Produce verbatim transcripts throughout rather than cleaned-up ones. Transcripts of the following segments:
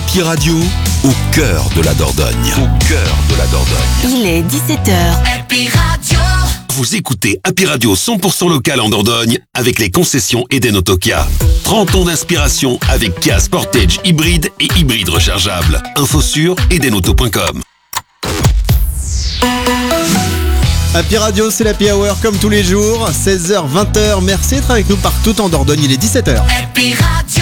Happy Radio, au cœur de la Dordogne. Au cœur de la Dordogne. Il est dix-sept heures. Happy Radio. Vous écoutez Happy Radio cent pour cent local en Dordogne avec les concessions Eden Auto Kia. trente ans d'inspiration avec Kia Sportage hybride et hybride rechargeable. Info sur edenauto point com. Happy Radio, c'est l'Happy Hour comme tous les jours, seize heures, vingt heures. Merci d'être avec nous partout en Dordogne, il est dix-sept heures. Happy Radio.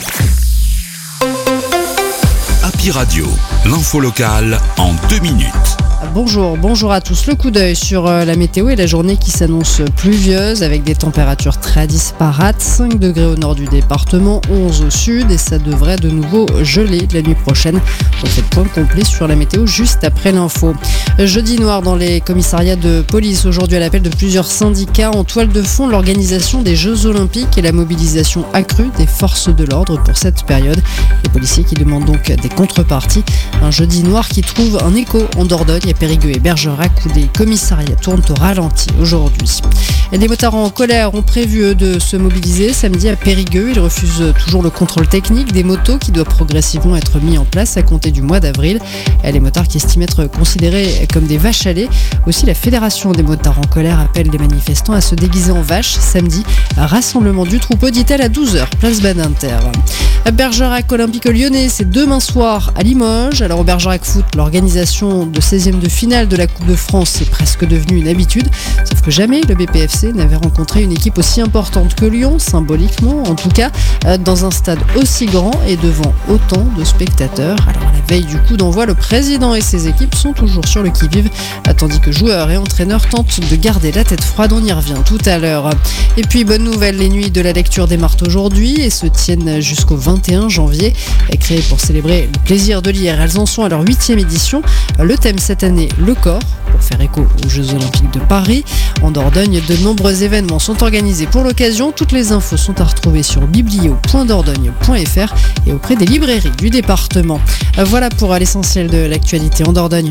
Happy Radio, l'info locale en deux minutes. Bonjour, bonjour à tous. Le coup d'œil sur la météo et la journée qui s'annonce pluvieuse avec des températures très disparates. cinq degrés au nord du département, onze au sud et ça devrait de nouveau geler la nuit prochaine. On fait le point complet sur la météo juste après l'info. Jeudi noir dans les commissariats de police. Aujourd'hui à l'appel de plusieurs syndicats en toile de fond, l'organisation des Jeux Olympiques et la mobilisation accrue des forces de l'ordre pour cette période. Les policiers qui demandent donc des contreparties. Un jeudi noir qui trouve un écho en Dordogne, Périgueux et Bergerac où les commissariats tournent au ralenti aujourd'hui. Et les motards en colère ont prévu eux, de se mobiliser samedi à Périgueux. Ils refusent toujours le contrôle technique des motos qui doit progressivement être mis en place à compter du mois d'avril. Et les motards qui estiment être considérés comme des vaches à lait. Aussi la Fédération des motards en colère appelle les manifestants à se déguiser en vaches samedi. Rassemblement du troupeau, dit-elle, à douze heures, place Badinter. À Bergerac Olympique Lyonnais, c'est demain soir à Limoges. Alors au Bergerac Foot, l'organisation de seizième de finale de la Coupe de France est presque devenue une habitude. Sauf que jamais le B P F C n'avait rencontré une équipe aussi importante que Lyon, symboliquement en tout cas, dans un stade aussi grand et devant autant de spectateurs. Alors à la veille du coup d'envoi, le président et ses équipes sont toujours sur le qui-vive, tandis que joueurs et entraîneurs tentent de garder la tête froide. On y revient tout à l'heure. Et puis bonne nouvelle, les nuits de la lecture démarrent aujourd'hui et se tiennent jusqu'au vingt et un janvier. Créées pour célébrer le plaisir de lire, elles en sont à leur huitième édition. Le thème cette année, le corps, pour faire écho aux Jeux Olympiques de Paris. En Dordogne, de nombreux événements sont organisés pour l'occasion. Toutes les infos sont à retrouver sur biblio point dordogne point f r et auprès des librairies du département. Voilà pour l'essentiel de l'actualité en Dordogne.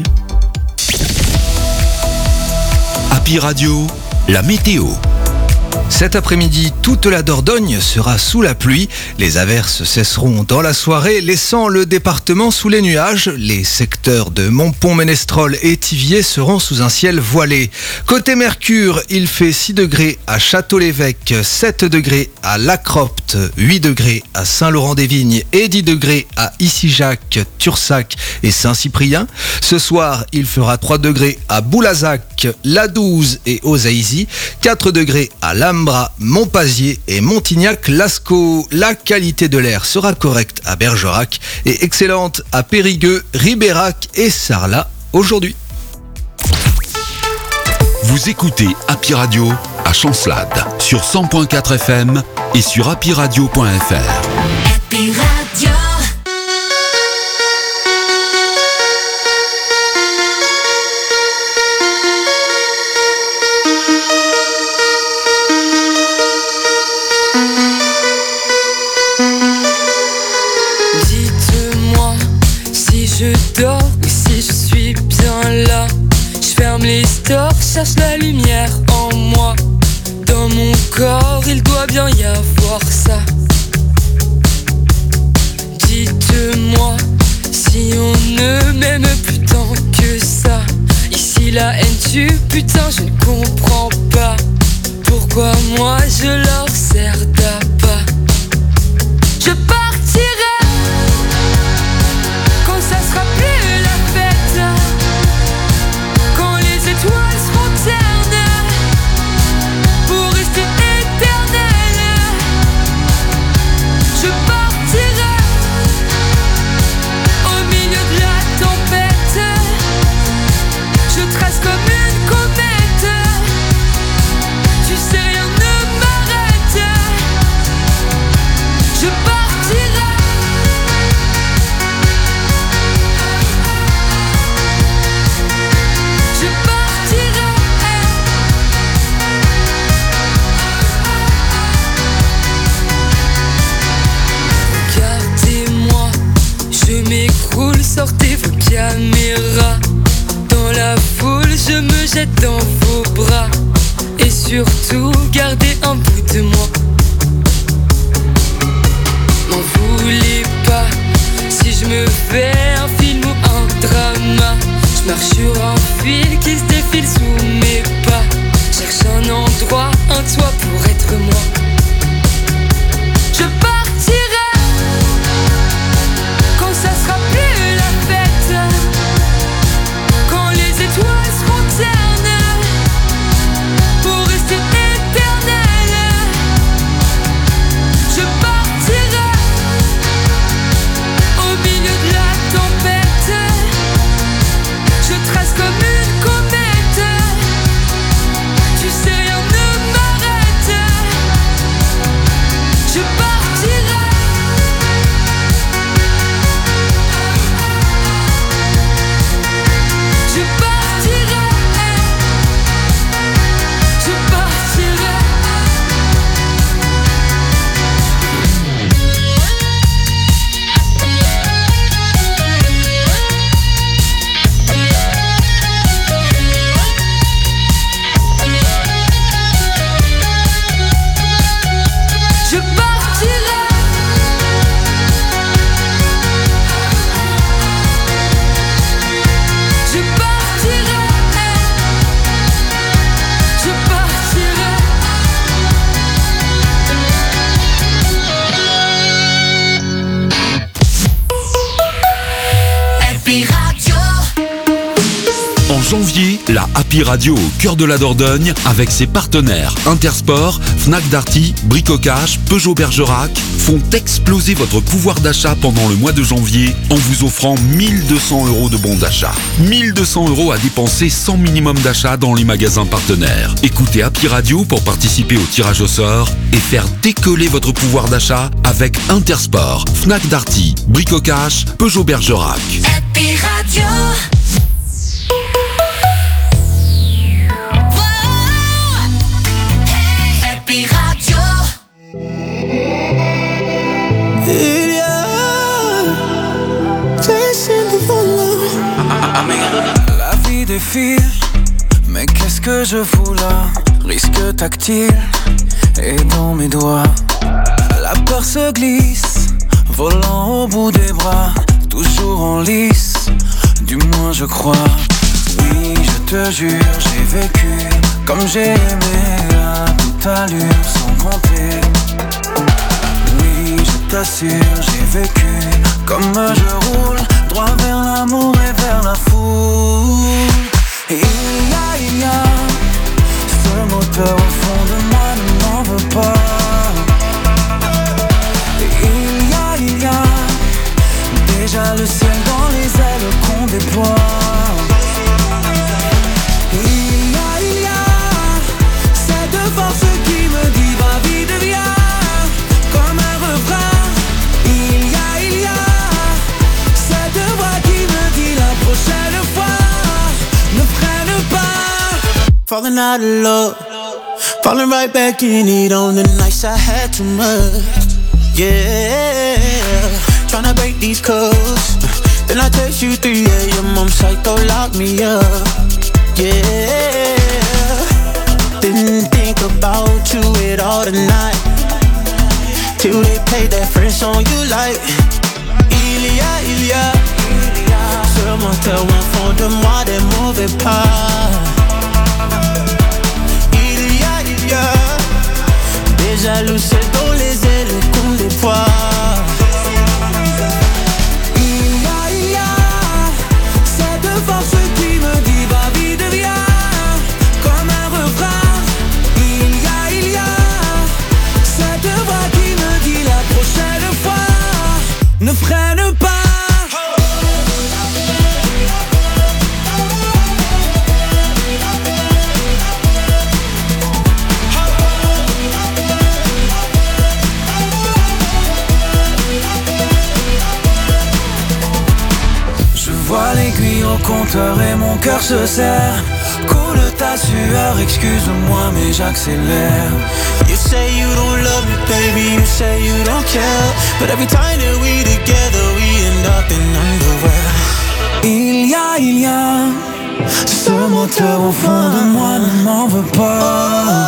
Happy Radio, la météo. Cet après-midi, toute la Dordogne sera sous la pluie. Les averses cesseront dans la soirée, laissant le département sous les nuages. Les secteurs de Montpont-Ménestrol et Thiviers seront sous un ciel voilé. Côté Mercure, il fait six degrés à Château-l'Évêque, sept degrés à Lacropte, huit degrés à Saint-Laurent-des-Vignes et dix degrés à Issigeac, Tursac et Saint-Cyprien. Ce soir, il fera trois degrés à Boulazac, La Douze et Ozaïzy, quatre degrés à Lambra, Montpazier et Montignac-Lascaux. La qualité de l'air sera correcte à Bergerac et excellente à Périgueux, Ribérac et Sarlat aujourd'hui. Vous écoutez Happy Radio à Chancelade sur cent point quatre F M et sur happy radio point f r. Happy Radio. Dites-moi si je dors ou si je suis bien là. Je ferme les stores, cherche la lumière en moi. Dans mon corps, il doit bien y avoir ça. Dites-moi si on ne m'aime plus tant que ça. Ici la haine tue, putain je ne comprends pas. Pourquoi moi je leur sers d'appât. Je partirai quand ça sera plus la fête, quand les étoiles seront ternes pour rester éternelles. Je partirai au milieu de la tempête. Je trace comme une comète. Tu sais rien ne m'arrête. Je partirai. Je partirai. Regardez-moi, je m'écroule, sortez vos caméras. Dans la foule, je me jette dans vos bras. Et surtout, gardez un bout de moi. M'en voulez pas si je me me fais un film ou un drama. Je marche sur un fil qui se défile sous mes pas. Cherche un endroit, un toit pour être moi. Je partirai quand ça sera plus la fête, quand les étoiles seront ternes pour rester éternelles. Je partirai au milieu de la tempête. Je trace comme une comète. Tu sais, rien ne m'arrête. Je partirai. Je partirai. Je partirai. Je partirai. Je partirai. Je partirai. Happy Radio. En janvier, la Happy Radio au cœur de la Dordogne, avec ses partenaires Intersport, Fnac Darty, Bricocash, Peugeot Bergerac, font exploser votre pouvoir d'achat pendant le mois de janvier en vous offrant mille deux cents euros de bons d'achat. mille deux cents euros à dépenser sans minimum d'achat dans les magasins partenaires. Écoutez Happy Radio pour participer au tirage au sort et faire décoller votre pouvoir d'achat avec Intersport, Fnac Darty, Bricocash, Peugeot Bergerac. Happy Radio. Happy Radio. La vie défile, mais qu'est-ce que je fous là? Risque tactile et dans mes doigts. La peur se glisse, volant au bout des bras, toujours en lice, du moins je crois. Oui, je te jure, j'ai vécu comme j'ai aimé à toute allure sans compter. Oui, je t'assure, j'ai vécu comme je roule, droit vers l'amour et vers la foule. Et il y a, il y a ce moteur au fond de moi ne m'en veut pas. Et il y a, il y a déjà le ciel dans les ailes qu'on déploie. Et il y a, il y a cette force qui me dit va vite viens, comme un refrain. Il y a, il y a cette voix qui me dit la prochaine fois ne freine pas. Falling out of love, falling right back in it on the nights I had too much. Yeah, tryna break these codes. Then I text you three a.m. I'm psycho, lock me up. Yeah, didn't think about you at all tonight, till they played that French song you like. Il y a, il y a ce moteur au fond de moi des mauvais pas. Il y a, il y a des jaloux dans les ailes qu'on déploie. Il y a, il y a cette force qui me dit va vite viens, comme un refrain. Il y a, il y a cette voix qui me dit la prochaine fois ne freine pas. Je vois l'aiguille au compteur et mon cœur se serre. Coule ta sueur, excuse-moi mais j'accélère. You say you don't love me, baby, you say you don't care, but every time that we together, we end up in underwear. Il y a, il y a ce moteur au fond de moi ne m'en veut pas.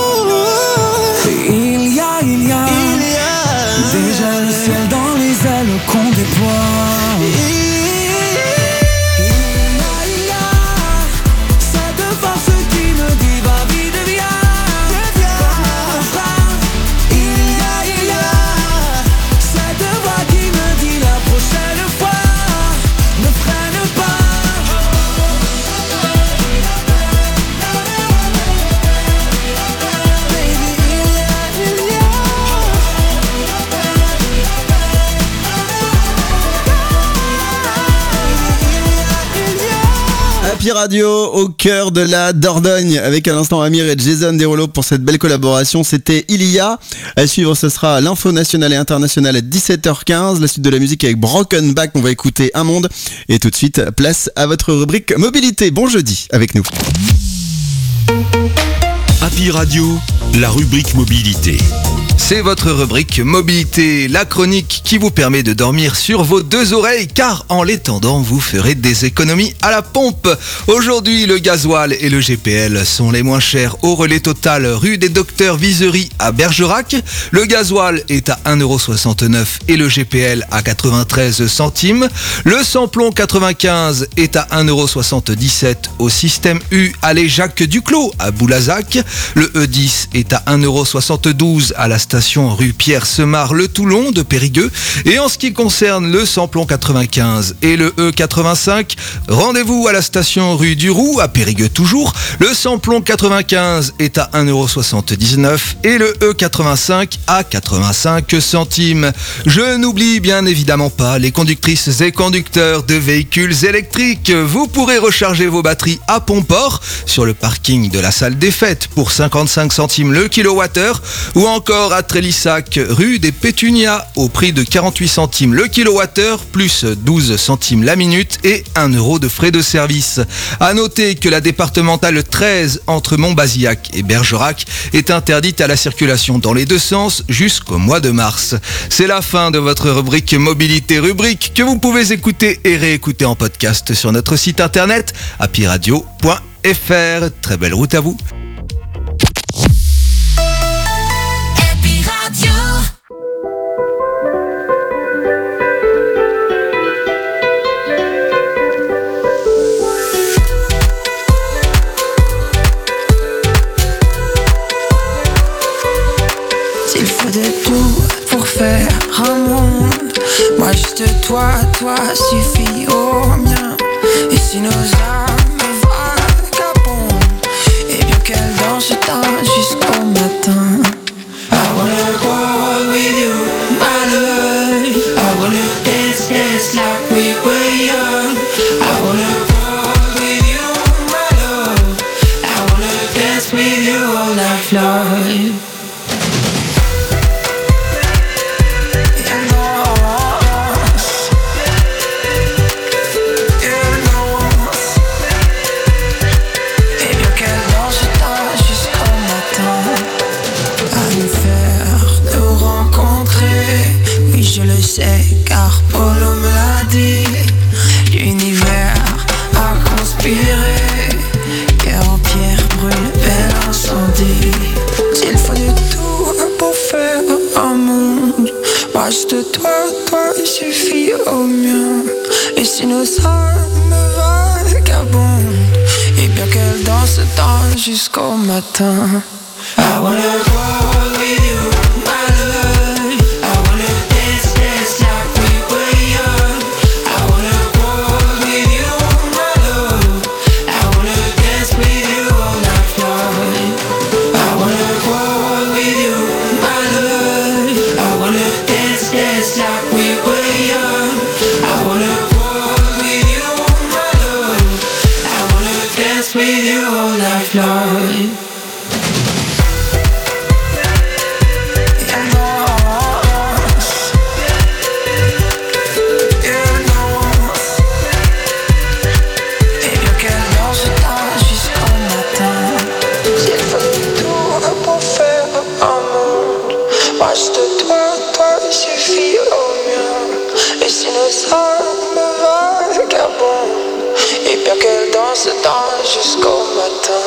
Il y a, il y a déjà le ciel dans les ailes qu'on déploie. Happy Radio au cœur de la Dordogne avec à l'instant Amir et Jason Derulo pour cette belle collaboration. C'était Ilia. À suivre, ce sera l'info nationale et internationale à dix-sept heures quinze. La suite de la musique avec Broken Back. On va écouter Un Monde. Et tout de suite, place à votre rubrique mobilité. Bon jeudi avec nous. Happy Radio, la rubrique mobilité. C'est votre rubrique mobilité, la chronique qui vous permet de dormir sur vos deux oreilles car en l'étendant, vous ferez des économies à la pompe. Aujourd'hui, le gasoil et le G P L sont les moins chers au relais Total rue des Docteurs Visery à Bergerac. Le gasoil est à un euro soixante-neuf et le G P L à quatre-vingt-treize centimes. Le samplon quatre-vingt-quinze est à un euro soixante-dix-sept au système U allée Jacques Duclos à Boulazac. Le E dix est à un euro soixante-douze à la station rue Pierre-Semard le Toulon de Périgueux. Et en ce qui concerne le samplon quatre-vingt-quinze et le E quatre-vingt-cinq, rendez-vous à la station rue du Roux à Périgueux toujours. Le samplon quatre-vingt-quinze est à un euro soixante-dix-neuf et le E quatre-vingt-cinq à quatre-vingt-cinq centimes. Je n'oublie bien évidemment pas les conductrices et conducteurs de véhicules électriques. Vous pourrez recharger vos batteries à Pomport sur le parking de la salle des fêtes pour cinquante-cinq centimes le kilowattheure ou encore à Trélissac, rue des Pétunias, au prix de quarante-huit centimes le kilowattheure, plus douze centimes la minute et un euro de frais de service. À noter que la départementale treize entre Montbazillac et Bergerac est interdite à la circulation dans les deux sens jusqu'au mois de mars. C'est la fin de votre rubrique mobilité, rubrique que vous pouvez écouter et réécouter en podcast sur notre site internet happy radio point f r. Très belle route à vous. S'il faut de tout pour faire un monde, moi juste toi, toi suffit au mien. Et si nos âmes vagabondent, et bien qu'elles dansent jusqu'au matin. I wanna go with you, my love. I wanna dance, dance like we were young. I wanna go with you, my love. I wanna dance with you all night long. Je le sais car Polo me l'a dit. L'univers a conspiré, cœur en pierre brûle, bel incendie. S'il faut de tout pour faire un monde, moi juste toi, toi suffit au mien. Et si nos âmes vagabondent, et bien qu'elles dansent dans jusqu'au matin. I wanna go with you, my love. With you all night long. Jusqu'au matin.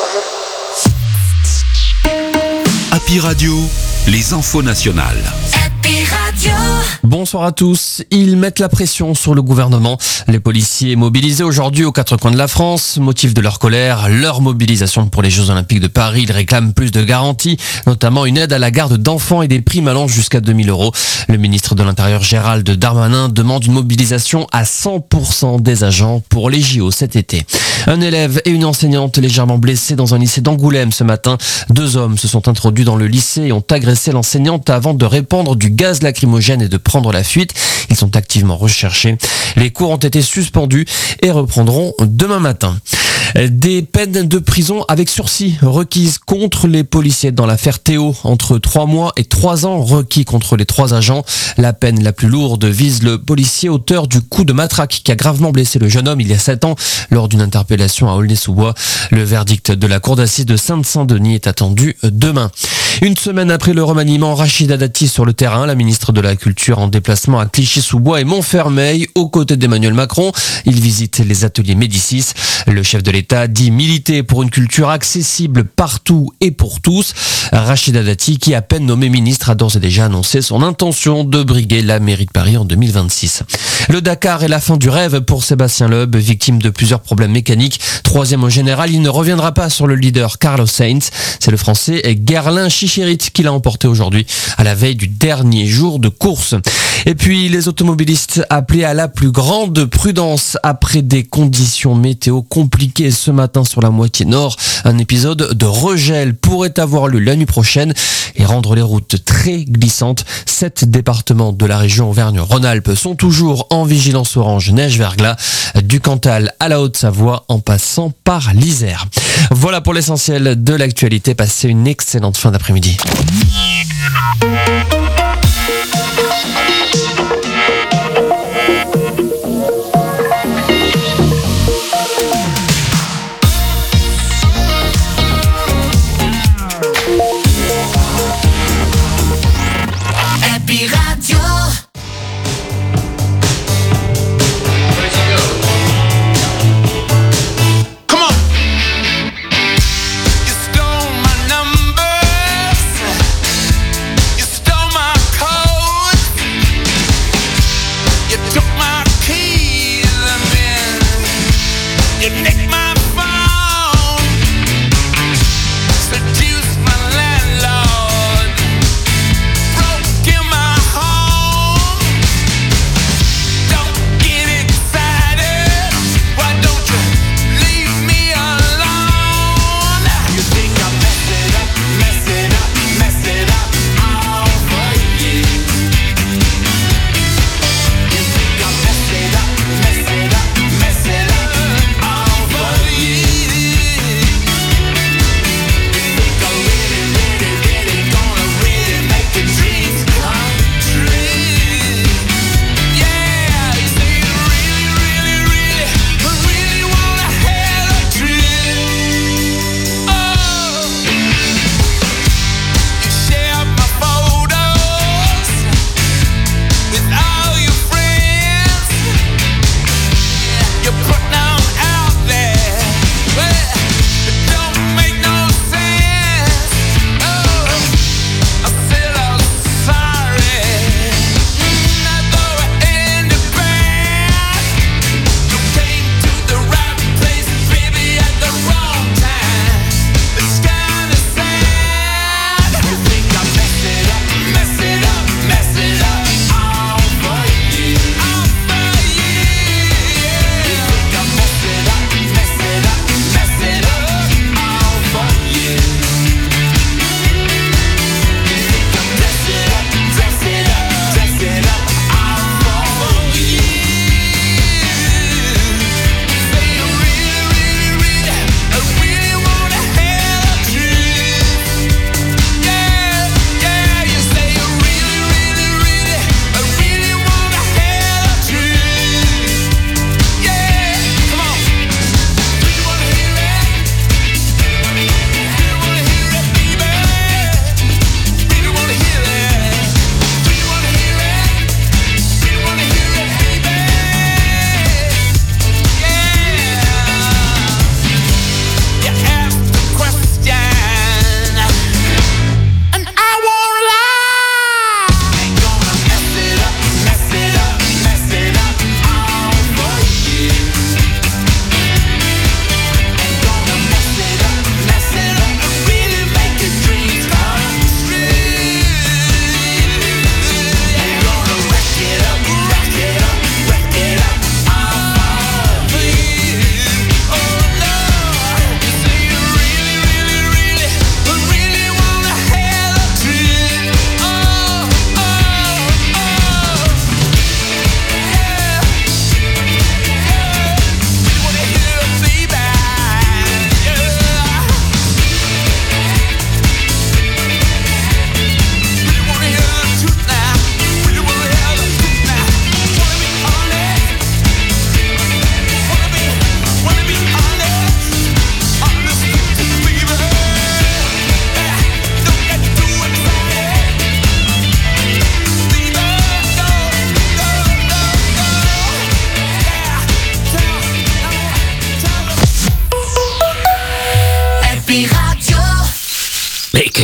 Happy Radio, les infos nationales. Happy Radio. Bonsoir à tous. Ils mettent la pression sur le gouvernement. Les policiers mobilisés aujourd'hui aux quatre coins de la France. Motif de leur colère, leur mobilisation pour les Jeux Olympiques de Paris. Ils réclament plus de garanties, notamment une aide à la garde d'enfants et des primes allant jusqu'à deux mille euros. Le ministre de l'Intérieur Gérald Darmanin demande une mobilisation à cent pour cent des agents pour les J O cet été. Un élève et une enseignante légèrement blessés dans un lycée d'Angoulême ce matin. Deux hommes se sont introduits dans le lycée et ont agressé l'enseignante avant de répandre du gaz lacrymogène et de prendre la fuite. Ils sont activement recherchés. Les cours ont été suspendus et reprendront demain matin. Des peines de prison avec sursis requises contre les policiers dans l'affaire Théo. Entre trois mois et trois ans requis contre les trois agents. La peine la plus lourde vise le policier auteur du coup de matraque qui a gravement blessé le jeune homme il y a sept ans lors d'une interpellation à Aulnay-sous-Bois. Le verdict de la cour d'assises de Sainte-Saint-Denis est attendu demain. Une semaine après le remaniement, Rachida Dati sur le terrain, la ministre de la Culture en déplacement à Clichy-sous-Bois et Montfermeil, aux côtés d'Emmanuel Macron. Il visite les ateliers Médicis. Le chef de l'État dit militer pour une culture accessible partout et pour tous. Rachida Dati, qui à peine nommée ministre, a d'ores et déjà annoncé son intention de briguer la mairie de Paris en deux mille vingt-six. Le Dakar est la fin du rêve pour Sébastien Loeb, victime de plusieurs problèmes mécaniques. Troisième au général, il ne reviendra pas sur le leader Carlos Sainz. C'est le Français Guerlain Chicherit qui l'a emporté aujourd'hui à la veille du dernier jour de course. Et puis les automobilistes appelés à la plus grande prudence après des conditions météo compliquées ce matin sur la moitié nord. Un épisode de regel pourrait avoir lieu la nuit prochaine et rendre les routes très glissantes. Sept départements de la région Auvergne-Rhône-Alpes sont toujours en vigilance orange neige-verglas, du Cantal à la Haute-Savoie en passant par l'Isère. Voilà pour l'essentiel de l'actualité. Passez une excellente fin d'après-midi. Happy Radio. You stole my numbers. You stole my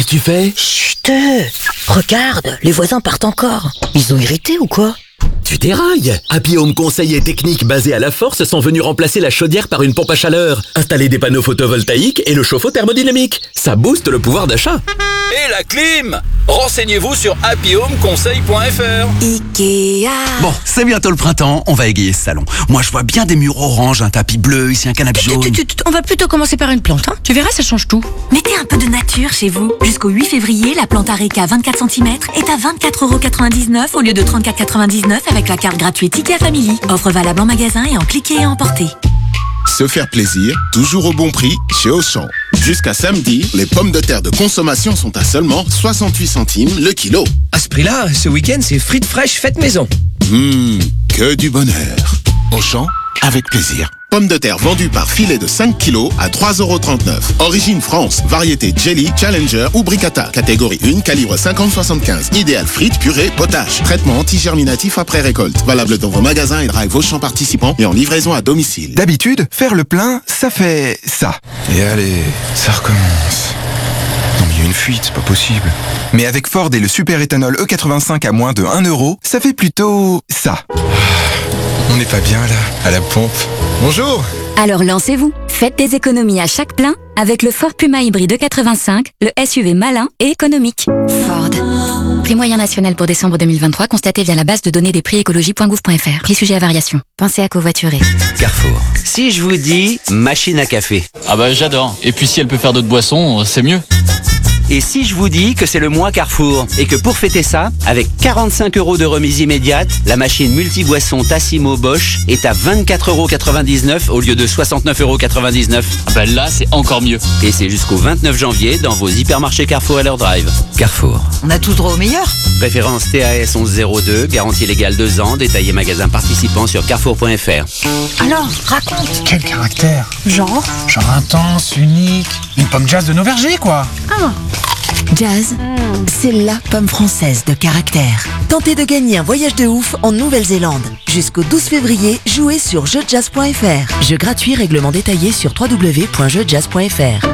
que tu fais? Chut, regarde, les voisins partent encore. Ils ont irrité ou quoi? Tu dérailles. Happy Home Conseil et techniques basés à la force sont venus remplacer la chaudière par une pompe à chaleur. Installer des panneaux photovoltaïques et le chauffe-eau thermodynamique. Ça booste le pouvoir d'achat. Et la clim! Renseignez-vous sur happy home conseil point f r. Ikea. Bon, c'est bientôt le printemps, on va égayer ce salon. Moi, je vois bien des murs orange, un tapis bleu, ici un canapé jaune. On va plutôt commencer par une plante, hein. Tu verras, ça change tout. Mettez un peu de nature chez vous. Jusqu'au huit février, la plante Areca vingt-quatre centimètres est à vingt-quatre euros quatre-vingt-dix-neuf au lieu de trente-quatre euros quatre-vingt-dix-neuf avec la carte gratuite Ikea Family. Offre valable en magasin et en cliquer et emporter. Se faire plaisir, toujours au bon prix, chez Auchan. Jusqu'à samedi, les pommes de terre de consommation sont à seulement soixante-huit centimes le kilo. À ce prix-là, ce week-end, c'est frites fraîches faites maison. Hum, que du bonheur. Auchan, avec plaisir. Pommes de terre vendues par filet de cinq kilos à trois euros trente-neuf. Origine France, variété Jelly, Challenger ou Bricata. Catégorie un, calibre cinquante soixante-quinze. Idéal frites, purée, potage. Traitement anti-germinatif après récolte. Valable dans vos magasins et drive Auchan participants et en livraison à domicile. D'habitude, faire le plein, ça fait ça. Et allez, ça recommence. Non mais il y a une fuite, c'est pas possible. Mais avec Ford et le super éthanol E quatre-vingt-cinq à moins de un euro, ça fait plutôt ça. On n'est pas bien là, à la pompe. Bonjour. Alors lancez-vous. Faites des économies à chaque plein avec le Ford Puma hybride E quatre-vingt-cinq, le S U V malin et économique. Ford. Prix moyen national pour décembre deux mille vingt-trois constaté via la base de données des prix écologie point gouv point f r. Prix sujet à variation. Pensez à covoiturer. Carrefour. Si je vous dis machine à café. Ah bah j'adore. Et puis si elle peut faire d'autres boissons, c'est mieux. Et si je vous dis que c'est le mois Carrefour et que pour fêter ça, avec quarante-cinq euros de remise immédiate, la machine multi-boisson Tassimo Bosch est à vingt-quatre euros quatre-vingt-dix-neuf au lieu de soixante-neuf euros quatre-vingt-dix-neuf. Ah bah là, c'est encore mieux. Et c'est jusqu'au vingt-neuf janvier dans vos hypermarchés Carrefour à leur drive. Carrefour. On a tous droit au meilleur. Référence T A S onze zéro deux, garantie légale deux ans, détaillé magasin participant sur carrefour point f r. Alors, raconte. Quel caractère? Genre Genre intense, unique, une pomme jazz de nos vergers quoi. Ah. Jazz, c'est la pomme française de caractère. Tentez de gagner un voyage de ouf en Nouvelle-Zélande. Jusqu'au douze février, jouez sur jeux jazz point f r. Jeu gratuit, règlement détaillé sur w w w point jeux jazz point f r.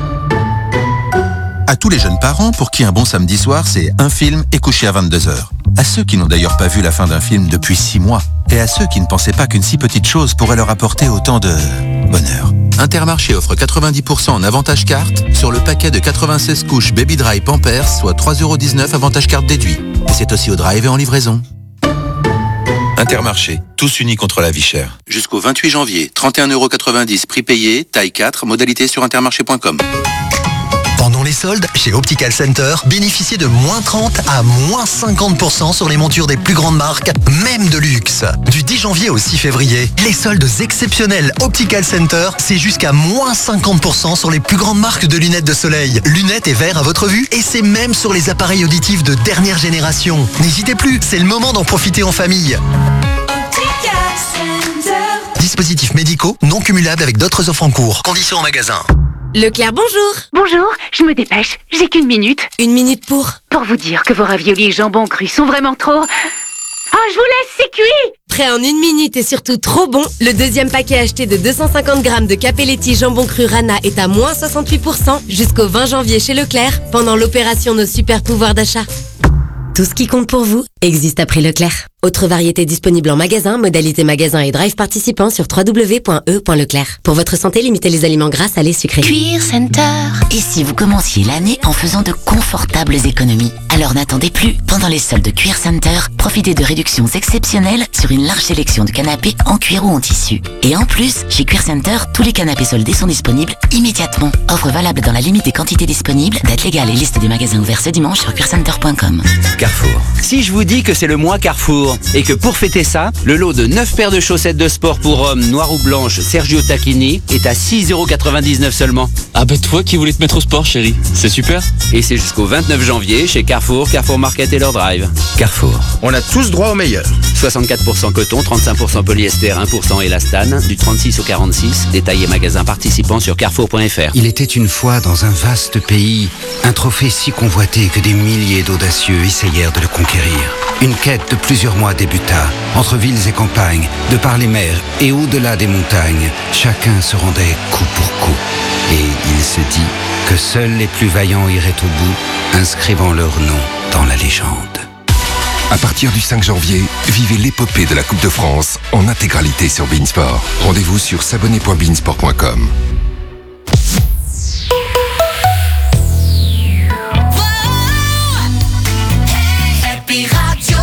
À tous les jeunes parents pour qui un bon samedi soir, c'est un film et coucher à vingt-deux heures. À ceux qui n'ont d'ailleurs pas vu la fin d'un film depuis six mois. Et à ceux qui ne pensaient pas qu'une si petite chose pourrait leur apporter autant de bonheur. Intermarché offre quatre-vingt-dix pour cent en avantage carte sur le paquet de quatre-vingt-seize couches Baby Dry Pampers, soit trois euros dix-neuf avantage carte déduit. Et c'est aussi au drive et en livraison. Intermarché, tous unis contre la vie chère. Jusqu'au vingt-huit janvier, trente et un euros quatre-vingt-dix prix payé, taille quatre, modalité sur intermarché point com. Pendant les soldes, chez Optical Center, bénéficiez de moins trente à moins cinquante pour cent sur les montures des plus grandes marques, même de luxe. Du dix janvier au six février, les soldes exceptionnels Optical Center, c'est jusqu'à moins cinquante pour cent sur les plus grandes marques de lunettes de soleil. Lunettes et verres à votre vue, et c'est même sur les appareils auditifs de dernière génération. N'hésitez plus, c'est le moment d'en profiter en famille. Dispositifs médicaux non cumulables avec d'autres offres en cours. Conditions en magasin. Leclerc, bonjour. Bonjour, je me dépêche, j'ai qu'une minute. Une minute pour Pour vous dire que vos raviolis et jambon cru sont vraiment trop... Ah, je vous laisse, c'est cuit. Prêt en une minute et surtout trop bon, le deuxième paquet acheté de deux cent cinquante grammes de Capelletti jambon cru Rana est à moins soixante-huit pour cent jusqu'au vingt janvier chez Leclerc pendant l'opération Nos Super Pouvoirs d'achat. Tout ce qui compte pour vous existe à prix Leclerc. Autre variété disponible en magasin, modalité magasin et drive participant sur w w w point e point leclerc. Pour votre santé, limitez les aliments gras, salés, sucrés. Cuir Center. Et si vous commenciez l'année en faisant de confortables économies? Alors n'attendez plus. Pendant les soldes de Cuir Center, profitez de réductions exceptionnelles sur une large sélection de canapés en cuir ou en tissu. Et en plus, chez Cuir Center, tous les canapés soldés sont disponibles immédiatement. Offre valable dans la limite des quantités disponibles. Date légale et liste des magasins ouverts ce dimanche sur cuir center point com. Carrefour. Si je vous dis que c'est le mois Carrefour et que pour fêter ça, le lot de neuf paires de chaussettes de sport pour hommes noires ou blanches Sergio Tacchini est à six euros quatre-vingt-dix-neuf seulement. Ah bah toi qui voulais te mettre au sport chérie, c'est super. Et c'est jusqu'au vingt-neuf janvier chez Carrefour, Carrefour Market et leur drive. Carrefour. On a tous droit au meilleur. soixante-quatre pour cent coton, trente-cinq pour cent polyester, un pour cent élastane, du trente-six au quarante-six, détaillé magasin participant sur carrefour point f r. Il était une fois dans un vaste pays, un trophée si convoité que des milliers d'audacieux essayèrent de le conquérir. Une quête de plusieurs mois débuta, entre villes et campagnes, de par les mers et au-delà des montagnes. Chacun se rendait coup pour coup. Et il se dit... que seuls les plus vaillants iraient au bout, inscrivant leur nom dans la légende. À partir du cinq janvier, vivez l'épopée de la Coupe de France en intégralité sur Beansport. Rendez-vous sur s'abonner point beansport point com. Happy Radio.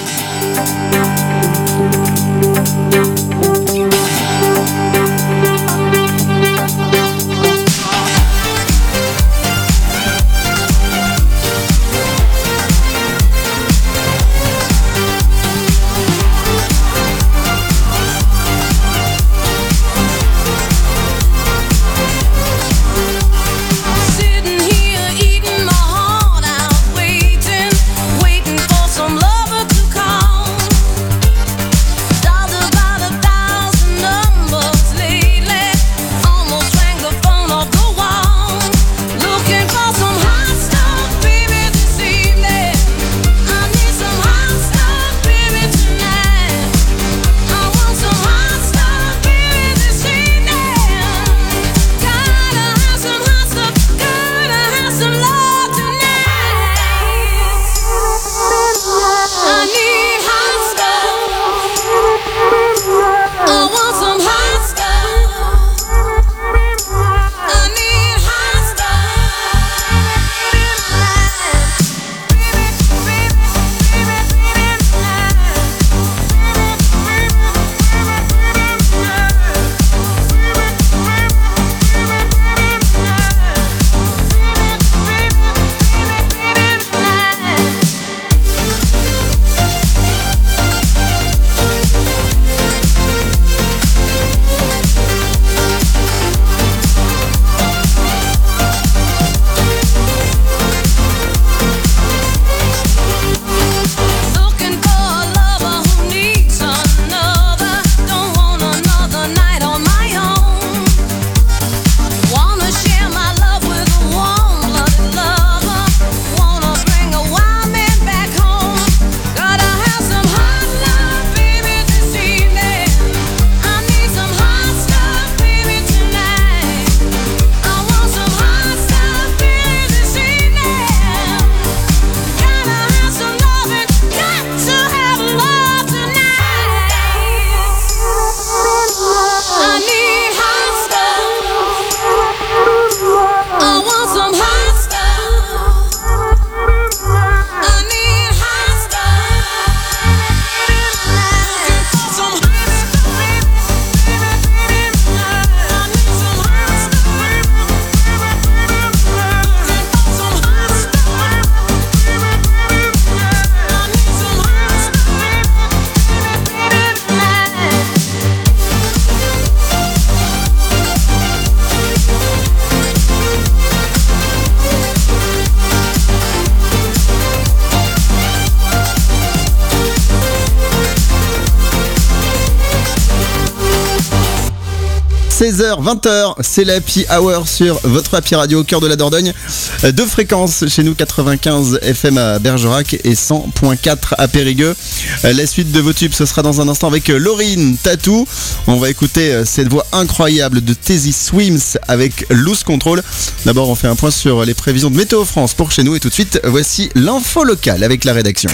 seize heures, vingt heures, c'est l'Happy Hour sur votre Happy Radio au cœur de la Dordogne. Deux fréquences chez nous, quatre-vingt-quinze F M à Bergerac et cent point quatre à Périgueux. La suite de vos tubes, ce sera dans un instant avec Laurine Tatou. On va écouter cette voix incroyable de Tezzy Swims avec Loose Control. D'abord, on fait un point sur les prévisions de Météo France pour chez nous et tout de suite, voici l'info locale avec la rédaction.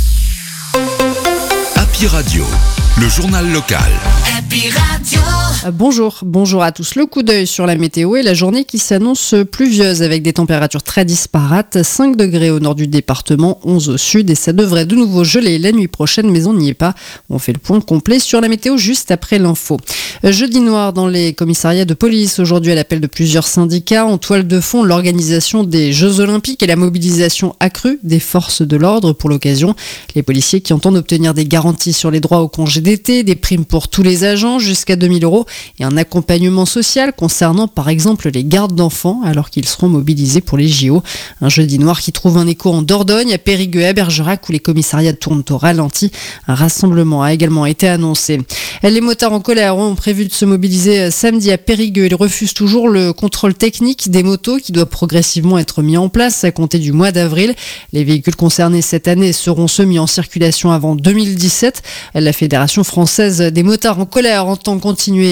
Happy Radio, le journal local. Happy Radio. Bonjour, bonjour à tous. Le coup d'œil sur la météo et la journée qui s'annonce pluvieuse avec des températures très disparates. cinq degrés au nord du département, onze au sud et ça devrait de nouveau geler la nuit prochaine, mais on n'y est pas. On fait le point complet sur la météo juste après l'info. Jeudi noir dans les commissariats de police. Aujourd'hui à l'appel de plusieurs syndicats. En toile de fond, l'organisation des Jeux Olympiques et la mobilisation accrue des forces de l'ordre pour l'occasion. Les policiers qui entendent obtenir des garanties sur les droits au congé d'été, des primes pour tous les agents jusqu'à deux mille euros et un accompagnement social concernant par exemple les gardes d'enfants alors qu'ils seront mobilisés pour les J O. Un jeudi noir qui trouve un écho en Dordogne, à Périgueux et à Bergerac où les commissariats tournent au ralenti. Un rassemblement a également été annoncé. Les motards en colère ont prévu de se mobiliser samedi à Périgueux. Ils refusent toujours le contrôle technique des motos qui doit progressivement être mis en place à compter du mois d'avril. Les véhicules concernés cette année seront ceux mis en circulation avant deux mille dix-sept. La Fédération française des motards en colère entend continuer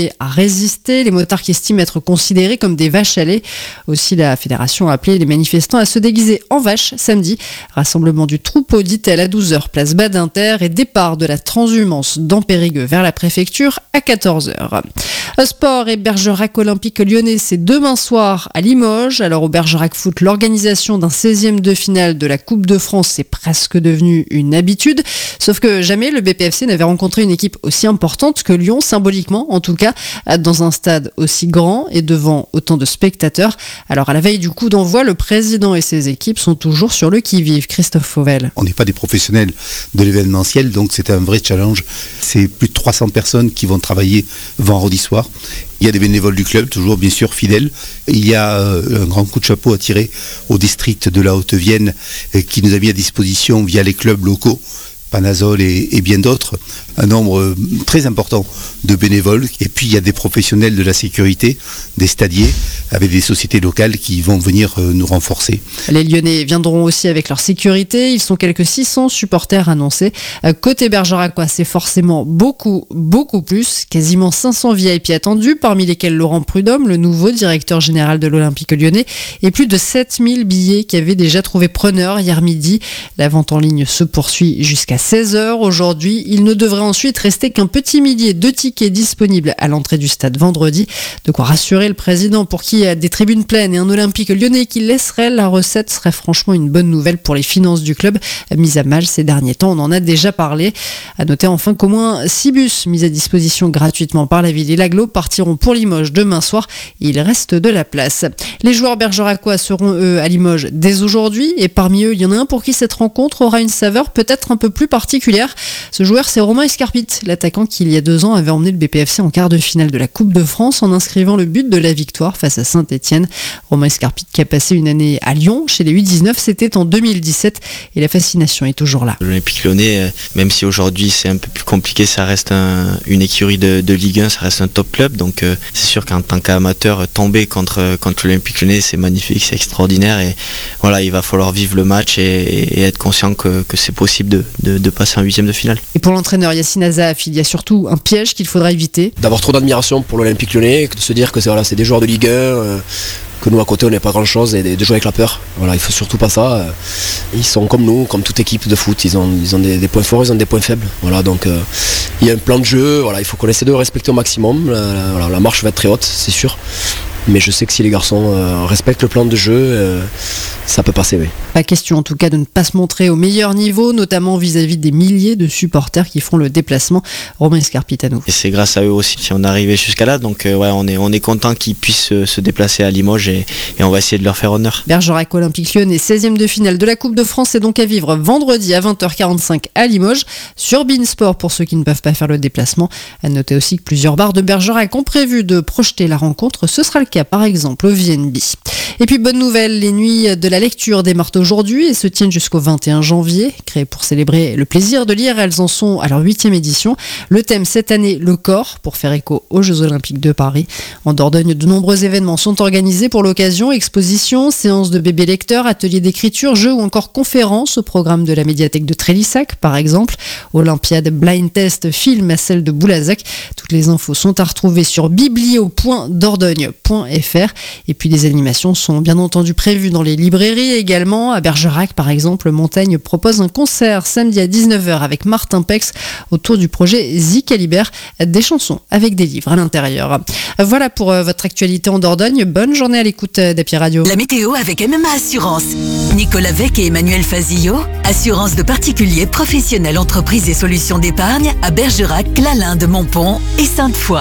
Lyonnais a résisté. Les motards qui estiment être considérés comme des vaches à lait. Aussi, la fédération a appelé les manifestants à se déguiser en vaches samedi. Rassemblement du troupeau, dit-elle, à douze heures, place Badinter, et départ de la transhumance dans Périgueux vers la préfecture à quatorze heures. Sport et Bergerac Olympique Lyonnais, c'est demain soir à Limoges. Alors au Bergerac Foot, l'organisation d'un seizième de finale de la Coupe de France, c'est presque devenu une habitude. Sauf que jamais le B P F C n'avait rencontré une équipe aussi importante que Lyon, symboliquement en tout cas, dans un stade aussi grand et devant autant de spectateurs. Alors à la veille du coup d'envoi, le président et ses équipes sont toujours sur le qui-vive. Christophe Fauvel. On n'est pas des professionnels de l'événementiel, donc c'est un vrai challenge. C'est plus de trois cents personnes qui vont travailler vendredi soir. Il y a des bénévoles du club, toujours bien sûr fidèles. Il y a euh, un grand coup de chapeau à tirer au district de la Haute-Vienne euh, qui nous a mis à disposition via les clubs locaux, Panazol et, et bien d'autres, un nombre euh, très important de bénévoles. Et puis il y a des professionnels de la sécurité, des stadiers, avec des sociétés locales qui vont venir euh, nous renforcer. Les Lyonnais viendront aussi avec leur sécurité. Ils sont quelques six cents supporters annoncés. Côté Bergeracois, c'est forcément beaucoup, beaucoup plus. Quasiment cinq cents V I P attendus, parmi lesquels Laurent Prudhomme, le nouveau directeur général de l'Olympique Lyonnais, et plus de sept mille billets qui avaient déjà trouvé preneur hier midi. La vente en ligne se poursuit jusqu'à seize heures. Aujourd'hui, il ne devrait ensuite rester qu'un petit millier de tickets disponibles à l'entrée du stade vendredi. De quoi rassurer le président, pour qui a des tribunes pleines et un Olympique Lyonnais qui laisserait la recette serait franchement une bonne nouvelle pour les finances du club, mise à mal ces derniers temps. On en a déjà parlé. À noter enfin qu'au moins six bus mis à disposition gratuitement par la ville et l'Aglo partiront pour Limoges demain soir. Il reste de la place. Les joueurs bergeracois seront eux à Limoges dès aujourd'hui, et parmi eux, il y en a un pour qui cette rencontre aura une saveur peut-être un peu plus particulière. Ce joueur, c'est Romain Escarpit, l'attaquant qui il y a deux ans avait emmené le B P F C en quart de finale de la Coupe de France en inscrivant le but de la victoire face à Saint-Etienne. Romain Escarpit qui a passé une année à Lyon chez les U dix-neuf, c'était en deux mille dix-sept, et la fascination est toujours là. L'Olympique Lyonnais, même si aujourd'hui c'est un peu plus compliqué, ça reste un, une écurie de, de Ligue un, ça reste un top club, donc euh, c'est sûr qu'en tant qu'amateur, tomber contre, contre l'Olympique Lyonnais, c'est magnifique, c'est extraordinaire, et voilà, il va falloir vivre le match et, et être conscient que, que c'est possible de, de, de passer en huitième de finale. Et pour l'entraîneur Yassine Azaf, il y a surtout un piège qu'il faudra éviter. D'avoir trop d'admiration pour l'Olympique Lyonnais, de se dire que c'est, voilà, c'est des joueurs de Ligue un, euh, que nous à côté on n'est pas grand chose, et de jouer avec la peur. Voilà, il faut surtout pas ça. Ils sont comme nous, comme toute équipe de foot, ils ont, ils ont des, des points forts, ils ont des points faibles. Voilà, donc euh, il y a un plan de jeu, voilà, il faut qu'on essaie de le respecter au maximum. La, la, voilà, la marche va être très haute, c'est sûr. Mais je sais que si les garçons euh, respectent le plan de jeu, euh, ça peut passer, oui. Pas question en tout cas de ne pas se montrer au meilleur niveau, notamment vis-à-vis des milliers de supporters qui font le déplacement. Romain Escarpit à nous. Et c'est grâce à eux aussi si on est arrivé jusqu'à là, donc euh, ouais, on est, on est content qu'ils puissent euh, se déplacer à Limoges, et, et on va essayer de leur faire honneur. Bergerac Olympique Lyonnais, seizième de finale de la Coupe de France, est donc à vivre vendredi à vingt heures quarante-cinq à Limoges, sur Beansport pour ceux qui ne peuvent pas faire le déplacement. À noter aussi que plusieurs bars de Bergerac ont prévu de projeter la rencontre, ce sera le cas par exemple au V N B. Et puis bonne nouvelle, les nuits de la lecture démarrent aujourd'hui et se tiennent jusqu'au vingt et un janvier. Créées pour célébrer le plaisir de lire, elles en sont à leur huitième édition. Le thème cette année, le corps, pour faire écho aux Jeux Olympiques de Paris. En Dordogne, de nombreux événements sont organisés pour l'occasion. Expositions, séances de bébés lecteurs, ateliers d'écriture, jeux ou encore conférences au programme de la médiathèque de Trélissac par exemple. Olympiade, blind test, film à celle de Boulazac. Toutes les infos sont à retrouver sur biblio point dordogne point f r. Et puis des animations sont bien entendu prévues dans les librairies également. À Bergerac par exemple, Montagne propose un concert samedi à dix-neuf heures avec Martin Pex autour du projet Zicalibert, des chansons avec des livres à l'intérieur. Voilà pour euh, votre actualité en Dordogne. Bonne journée à l'écoute d'A P I Radio. La météo avec M M A Assurance. Nicolas Vec et Emmanuel Fazillo. Assurance de particuliers, professionnels, entreprises et solutions d'épargne à Bergerac, Clalinde, Montpont et Sainte-Foy.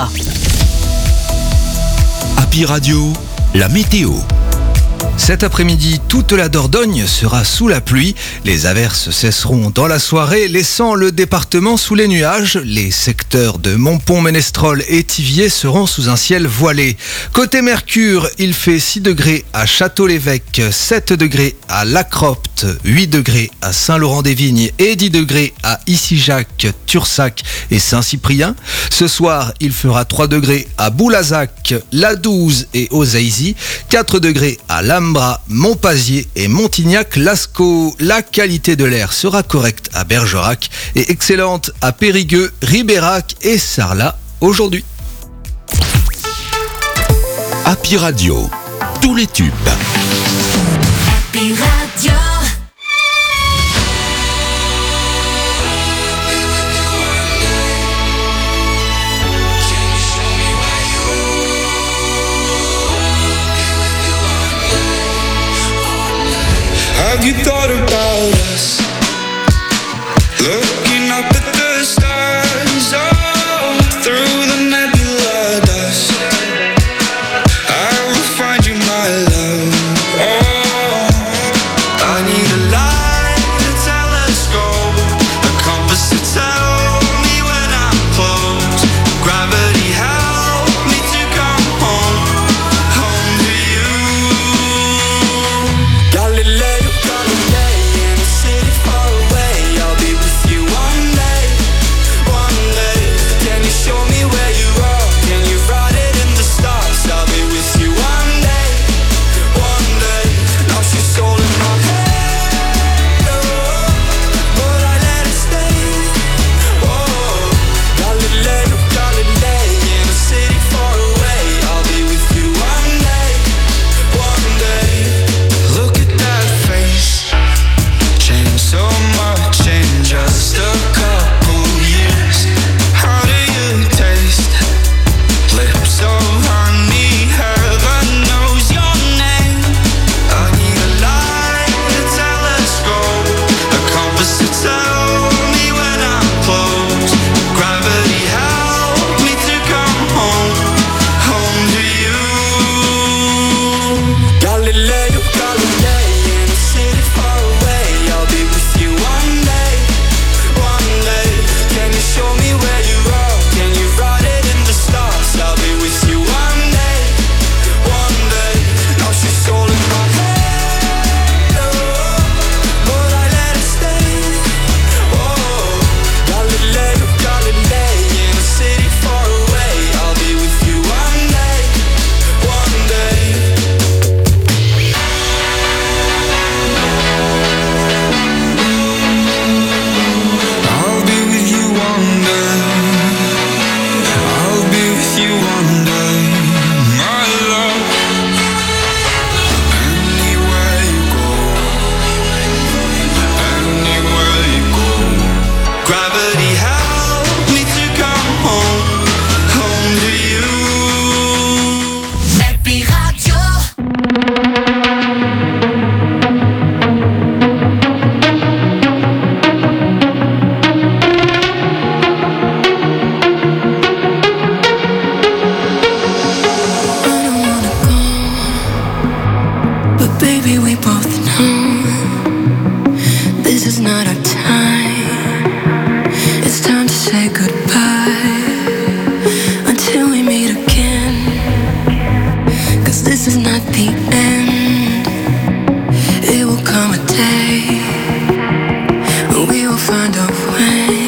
A P I Radio, la météo. Cet après-midi, toute la Dordogne sera sous la pluie. Les averses cesseront dans la soirée, laissant le département sous les nuages. Les secteurs de Montpont-Ménestrol et Thiviers seront sous un ciel voilé. Côté Mercure, il fait six degrés à Château-l'Évêque, sept degrés à Lacropte, huit degrés à Saint-Laurent-des-Vignes et dix degrés à Issy-Jacques, Tursac et Saint-Cyprien. Ce soir, il fera trois degrés à Boulazac, La Douze et Ozaïzy, quatre degrés à Lambra, Montpazier et Montignac-Lascaux. La qualité de l'air sera correcte à Bergerac et excellente à Périgueux, Ribérac et Sarlat aujourd'hui. Happy Radio, tous les tubes. Happy Radio. Have you thought about us? Looking up at the stars, oh, through the nebula dust. I will find you, my love. Oh, I need a light, a telescope, a compass to tell me when I'm close. Gravity help me to come home, home to you. Galileo, Galilei, in a city far away. I'll be with you one day, one day. Can you show me where you are? Can you write it in the stars? I'll be with you one day, one day. Now she's all in my head, oh, but I let it stay. Oh, Galileo, Galilei, in a city far away. I'll be with you one day, one day. Look at that face, changed so much in just a couple years. How do you taste? Lips of honey, heaven knows your name. I need a light, a telescope, a compass to tell me when I'm close. Gravity help me to come home, home to you. Galileo, Galilei, in a city far away. I'll be with you one day, one day. Can you show me where you are? Can you write it in the stars? I'll be with you one day, one day. Now she's all in my head, oh, but I let it stay. Oh, Galileo, Galilei, in a city far away. I'll be with you one day, one day. I'll be with you one day. I'll be with you one day, my love. Anywhere you go, anywhere you go. Gravity help me to come home, home to you. Happy Radio. But baby, we both know this is not our time. It's time to say goodbye until we meet again. 'Cause this is not the end. It will come a day when we will find a way.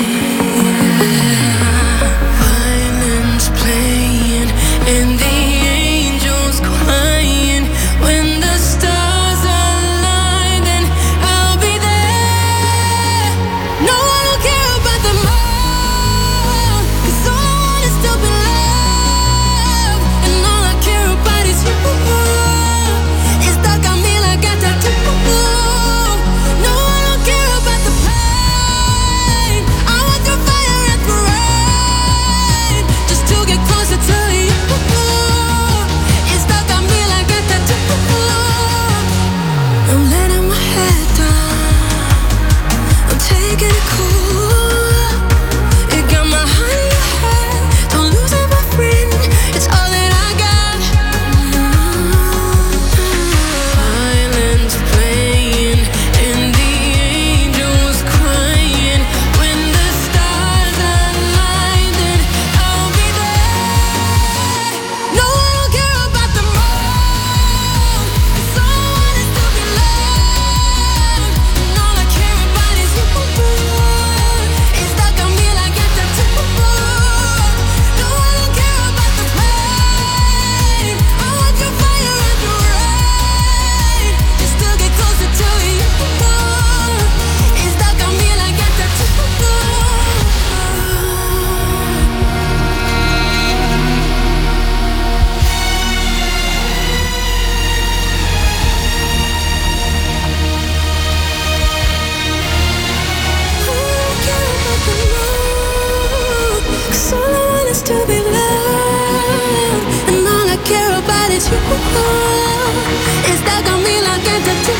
Violins playing and the angels crying. When the stars align, then I'll be there. No It's stuck on me like a tattoo.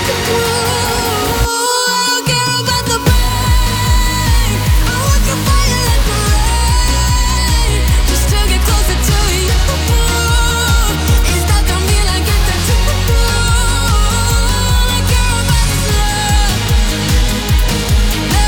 Care about the pain. I want your fire like the rain, just to get closer to you. It's stuck on me like a tattoo. I care about this love. No,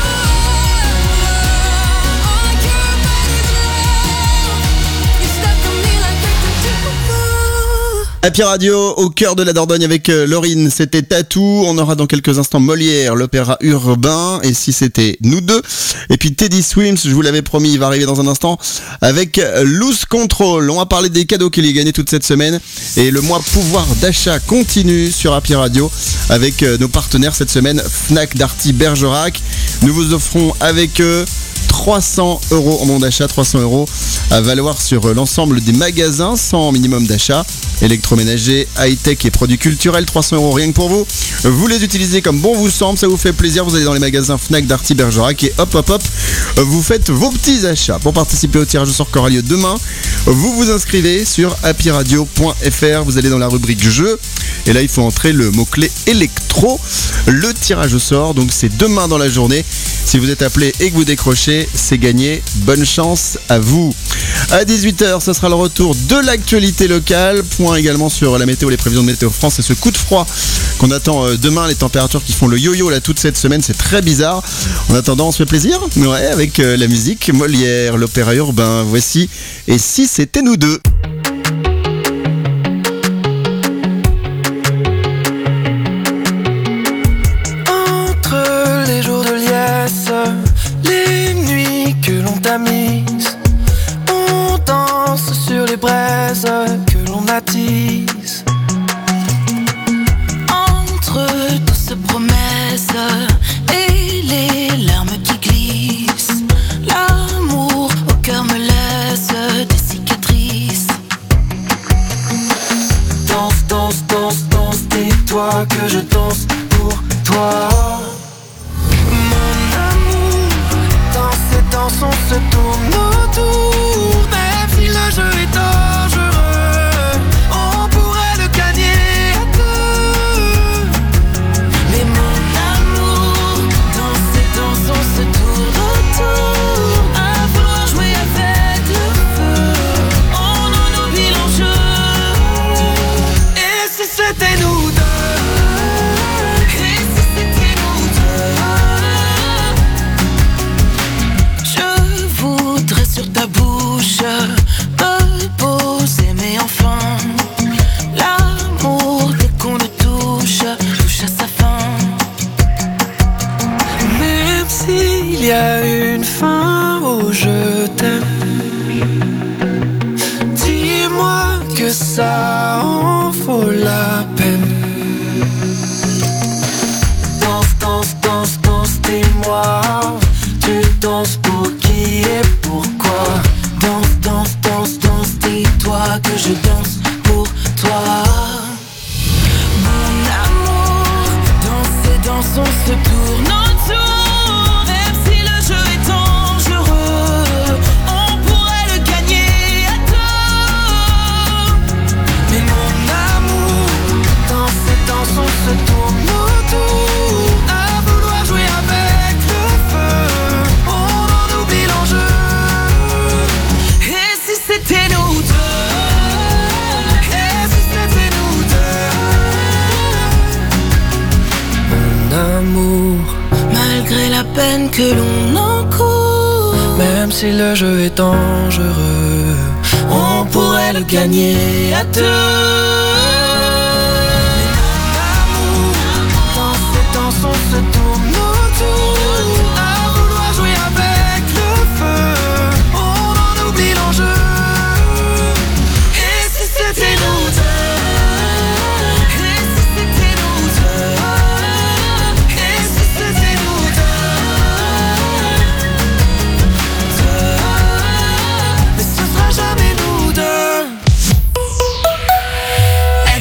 all I care about is love. You're stuck on me like a tattoo. Happy Radio au cœur de la Dordogne avec euh, Laurine, c'était Tatou. On aura dans quelques instants Molière, l'opéra urbain, et si c'était nous deux. Et puis Teddy Swims, je vous l'avais promis, il va arriver dans un instant avec euh, Loose Control. On va parler des cadeaux qu'il a gagnés toute cette semaine, et le mois pouvoir d'achat continue sur Happy Radio avec euh, nos partenaires cette semaine, Fnac, Darty, Bergerac. Nous vous offrons avec eux trois cents euros en bon d'achat, trois cents euros à valoir sur euh, l'ensemble des magasins sans minimum d'achat. Électroménager, high-tech et produits culturels, trois cents euros rien que pour vous. Vous les utilisez comme bon vous semble, ça vous fait plaisir. Vous allez dans les magasins Fnac, Darty, Bergerac et hop hop hop, vous faites vos petits achats. Pour participer au tirage au sort qui aura lieu demain, vous vous inscrivez sur happy radio point f r. Vous allez dans la rubrique jeu et là il faut entrer le mot-clé électro. Le tirage au sort, donc c'est demain dans la journée. Si vous êtes appelé et que vous décrochez, c'est gagné. Bonne chance à vous. À dix-huit heures, ce sera le retour de l'actualité locale. Point également sur la météo, les prévisions de Météo France et ce coup de froid qu'on attend demain. Les températures qui font le yo-yo là toute cette semaine, c'est très bizarre. En attendant, on se fait plaisir, ouais, avec euh, la musique Molière, l'opéra urbain. Voici Et si c'était nous deux. Entre les jours de liesse, les nuits que l'on tamise, on danse sur les braises que l'on attise. Entre douces promesses et les larmes qui glissent, l'amour au cœur me laisse des cicatrices. Danse, danse, danse, danse, dis-toi que je danse pour toi. Mon amour, dans ces danses on se tourne autour. Même si le jeu est dangereux, on pourrait le gagner à deux. Mais mon amour, dans ces danses on se tourne autour, à vouloir jouer avec le feu, on en oublie l'enjeu. Et si c'était nous deux? Sur ta bouche, me poser, mais enfin, l'amour, dès qu'on le touche, touche à sa fin. Même s'il y a une fin au je t'aime, dis-moi que ça en vaut la peine. Danse, danse, danse, danse, dis-moi, tu danses pour qui et pourquoi? Danse, danse, danse, danse, dis-toi que je danse pour toi. Mon amour, dans ces danses on se tourne autour. Même si le jeu est dangereux, on pourrait le gagner à deux. Mais mon amour, dans ces danses on se tourne autour, à vouloir jouer avec le feu, on en oublie l'enjeu. Et si c'était nous deux? Et si c'était nous deux? Mon amour, malgré la peine que l'on encourt, même si le jeu est dangereux, on pourrait le gagner à deux. Dans ces danses on se tourne autour, à vouloir jouer avec le feu, on en oublie l'enjeu. Et si c'était nous deux? Et si c'était nous deux? Et si c'était nous deux? Deux. Mais ce sera jamais nous deux.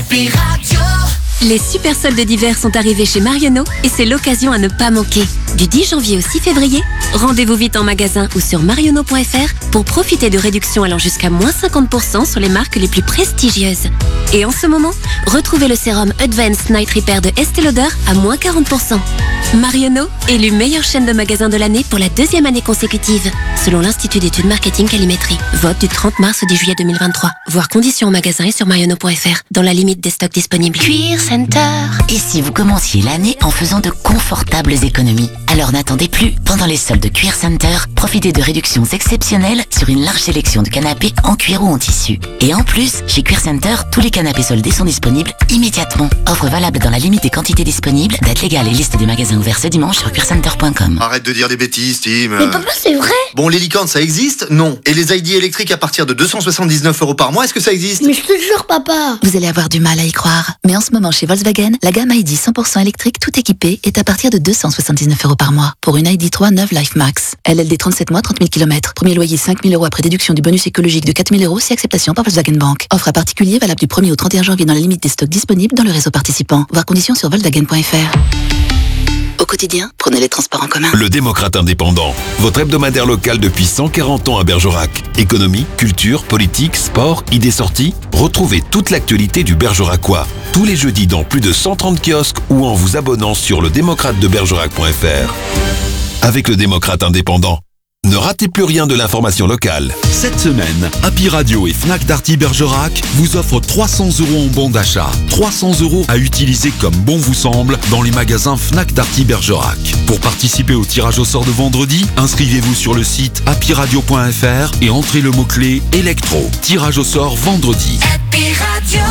Les super soldes d'hiver sont arrivés chez Marionneau et c'est l'occasion à ne pas manquer. Du dix janvier au six février, rendez-vous vite en magasin ou sur marionneau point f r pour profiter de réductions allant jusqu'à moins cinquante pour cent sur les marques les plus prestigieuses. Et en ce moment, retrouvez le sérum Advanced Night Repair de Estée Lauder à moins quarante pour cent. Marionneau, élu meilleure chaîne de magasins de l'année pour la deuxième année consécutive, selon l'Institut d'études marketing Calimétrie. Vote du trente mars au dix juillet deux mille vingt-trois. Voir conditions en magasin et sur marionneau point f r, dans la limite des stocks disponibles. Cuir Center. Et si vous commenciez l'année en faisant de confortables économies? Alors n'attendez plus. Pendant les soldes de Cuir Center, profitez de réductions exceptionnelles sur une large sélection de canapés en cuir ou en tissu. Et en plus, chez Cuir Center, tous les canapés soldés sont disponibles immédiatement. Offre valable dans la limite des quantités disponibles. Date légale et liste des magasins ouverts ce dimanche sur cuir center point com. Arrête de dire des bêtises, Tim. Mais papa, c'est vrai. Bon, les licornes, ça existe? Non. Et les I D électriques à partir de deux cent soixante-dix-neuf euros par mois, est-ce que ça existe? Mais je te jure, papa. Vous allez avoir du mal à y croire. Mais en ce moment, chez Volkswagen, la gamme I D cent pour cent électrique tout équipée est à partir de deux cent soixante-dix-neuf euros par mois. Pour une I D trois neuve Life Max. L L D trente-sept mois, trente mille kilomètres. Premier loyer cinq mille euros après déduction du bonus écologique de quatre mille euros si acceptation par Volkswagen Bank. Offre à particulier valable du premier au trente et un janvier dans la limite des stocks disponibles dans le réseau participant. Voir conditions sur volkswagen point f r. Au quotidien, prenez les transports en commun. Le Démocrate indépendant, votre hebdomadaire local depuis cent quarante ans à Bergerac. Économie, culture, politique, sport, idées sorties. Retrouvez toute l'actualité du Bergeracois. Tous les jeudis dans plus de cent trente kiosques ou en vous abonnant sur le démocrate de bergerac point f r. Avec le Démocrate indépendant, ne ratez plus rien de l'information locale. Cette semaine, Happy Radio et Fnac Darty Bergerac vous offrent trois cents euros en bon d'achat. trois cents euros à utiliser comme bon vous semble dans les magasins Fnac Darty Bergerac. Pour participer au tirage au sort de vendredi, inscrivez-vous sur le site happy radio point f r et entrez le mot-clé électro. Tirage au sort vendredi. Happy Radio.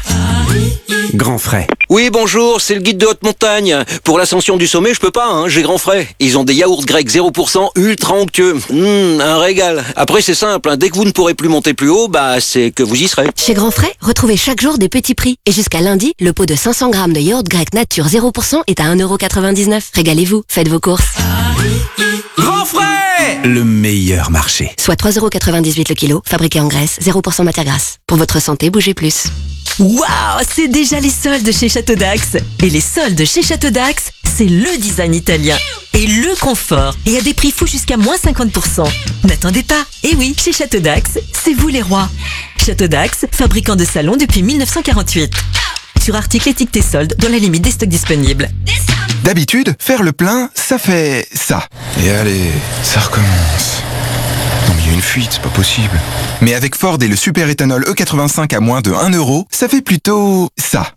Grand Frais. Oui, bonjour, c'est le guide de haute montagne. Pour l'ascension du sommet, je peux pas, hein, j'ai Grand Frais. Ils ont des yaourts grecs zéro pour cent ultra onctueux. Mmh, un régal. Après, c'est simple, hein, dès que vous ne pourrez plus monter plus haut, bah c'est que vous y serez. Chez Grand Frais, retrouvez chaque jour des petits prix. Et jusqu'à lundi, le pot de cinq cents grammes de yaourt grec nature zéro pour cent est à un euro quatre-vingt-dix-neuf. Régalez-vous, faites vos courses. Grand Frais, le meilleur marché. Soit trois euros quatre-vingt-dix-huit le kilo, fabriqué en Grèce, zéro pour cent matière grasse. Pour votre santé, bougez plus. Waouh, c'est déjà les soldes chez Château d'Axe. Et les soldes chez Château d'Axe, c'est le design italien et le confort. Et à des prix fous jusqu'à moins cinquante pour cent. N'attendez pas. Et oui, chez Château d'Axe, c'est vous les rois. Château d'Axe, fabricant de salons depuis mille neuf cent quarante-huit. Sur article étiqueté solde, dans la limite des stocks disponibles. D'habitude, faire le plein, ça fait ça. Et allez, ça recommence. Non mais il y a une fuite, c'est pas possible. Mais avec Ford et le super éthanol E quatre-vingt-cinq à moins de un euro, ça fait plutôt ça.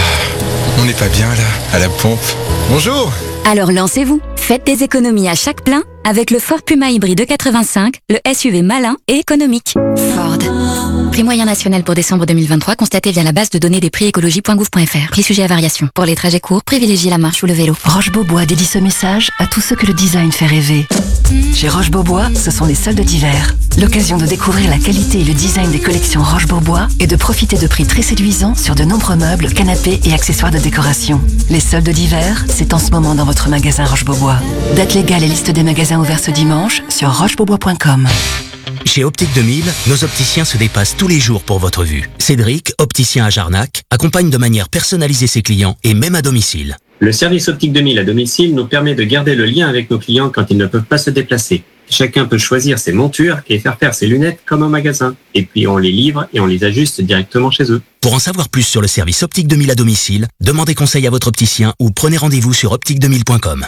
On n'est pas bien là, à la pompe. Bonjour. Alors lancez-vous, faites des économies à chaque plein avec le Ford Puma hybride E quatre-vingt-cinq, le S U V malin et économique. Ford. Prix moyen national pour décembre deux mille vingt-trois constaté via la base de données des prix écologie point gouv point f r. Prix sujet à variation. Pour les trajets courts, privilégiez la marche ou le vélo. Roche-Beaubois dédie ce message à tous ceux que le design fait rêver. Chez Roche-Beaubois, ce sont les soldes d'hiver. L'occasion de découvrir la qualité et le design des collections Roche-Beaubois et de profiter de prix très séduisants sur de nombreux meubles, canapés et accessoires de décoration. Les soldes d'hiver, c'est en ce moment dans votre magasin Roche-Beaubois. Date légale et liste des magasins ouverts ce dimanche sur roche beaubois point com. Chez Optique deux mille, nos opticiens se dépassent tous les jours pour votre vue. Cédric, opticien à Jarnac, accompagne de manière personnalisée ses clients et même à domicile. Le service Optique deux mille à domicile nous permet de garder le lien avec nos clients quand ils ne peuvent pas se déplacer. Chacun peut choisir ses montures et faire faire ses lunettes comme au magasin. Et puis on les livre et on les ajuste directement chez eux. Pour en savoir plus sur le service Optique deux mille à domicile, demandez conseil à votre opticien ou prenez rendez-vous sur optique deux mille point com.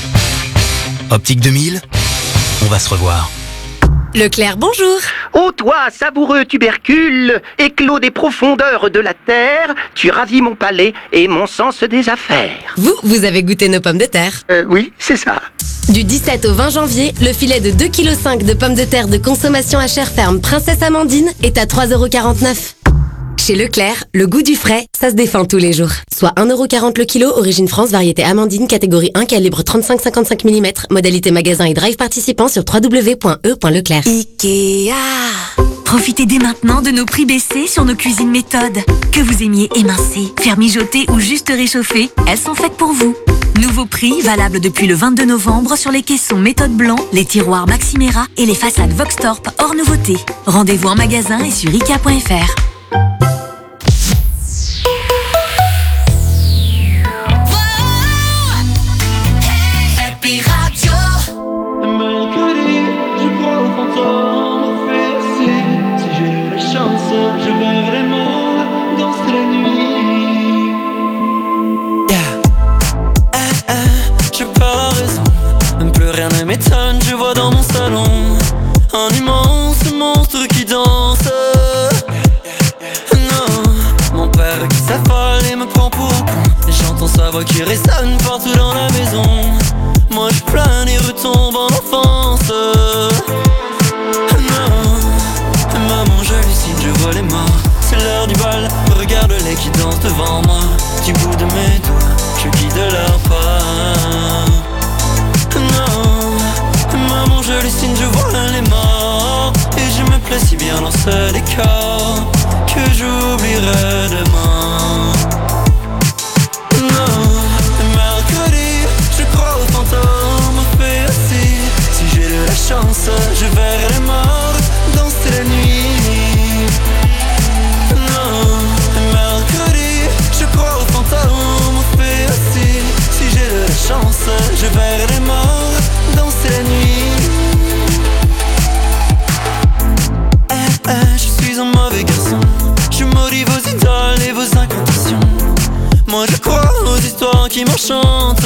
Optique deux mille, on va se revoir. Leclerc, bonjour. Ô toi, savoureux tubercule, éclos des profondeurs de la terre, tu ravis mon palais et mon sens des affaires. Vous, vous avez goûté nos pommes de terre? Euh, oui, c'est ça. Du dix-sept au vingt janvier, le filet de deux virgule cinq kilos de pommes de terre de consommation à chair ferme Princesse Amandine est à trois euros quarante-neuf. Chez Leclerc, le goût du frais, ça se défend tous les jours. Soit un euro quarante le kilo, origine France, variété Amandine, catégorie un, calibre trente-cinq à cinquante-cinq millimètres, modalité magasin et drive participant sur w w w point e point leclerc. Ikea. Profitez dès maintenant de nos prix baissés sur nos cuisines méthodes. Que vous aimiez émincer, faire mijoter ou juste réchauffer, elles sont faites pour vous. Nouveau prix, valable depuis le vingt-deux novembre sur les caissons méthode blanc, les tiroirs Maximera et les façades Voxtorp hors nouveauté. Rendez-vous en magasin et sur ikea point f r. rien ne m'étonne, je vois dans mon salon un immense monstre qui danse. Non, mon père qui s'affole et me prend pour un con. Et j'entends sa voix qui résonne partout dans la maison. Moi je plane et retombe en enfance. Non, maman j'hallucine, je vois les morts. C'est l'heure du bal, regarde-les qui dansent devant moi. Du bout de mes doigts, je guide leur pas. Non, maman j'hallucine, je vois les morts. Et je me plais si bien dans ce décor que j'oublierai demain. Non, mercredi, je crois aux fantômes, au fait aussi. Si j'ai de la chance, je verrai les morts danser la nuit. Non, mercredi, je crois aux fantômes, au fait aussi. Si j'ai de la chance, je verrai les morts danser la nuit. Eh, eh, je suis un mauvais garçon. Je maudis vos idoles et vos incantations. Moi je crois aux histoires qui m'enchantent.